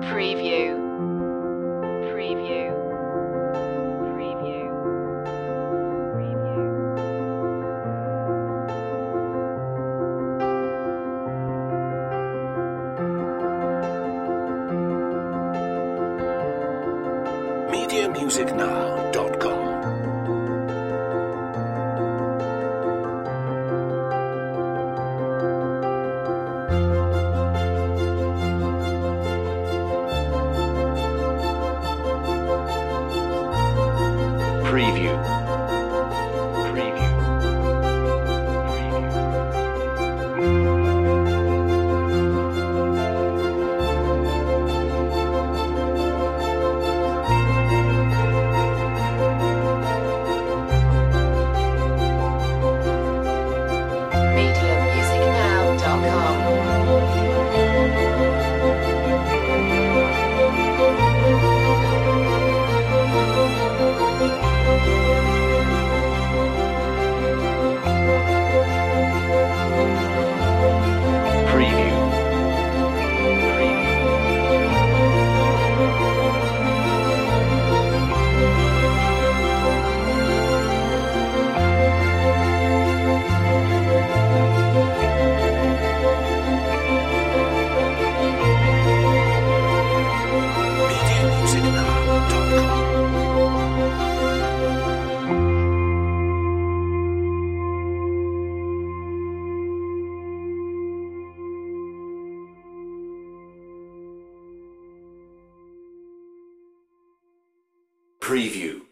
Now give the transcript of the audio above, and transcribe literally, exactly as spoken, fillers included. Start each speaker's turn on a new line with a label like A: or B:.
A: Preview. Preview. Preview. Preview.
B: media music now dot com Preview. Preview.
A: media music now dot com.
B: Preview. media music now dot com Preview.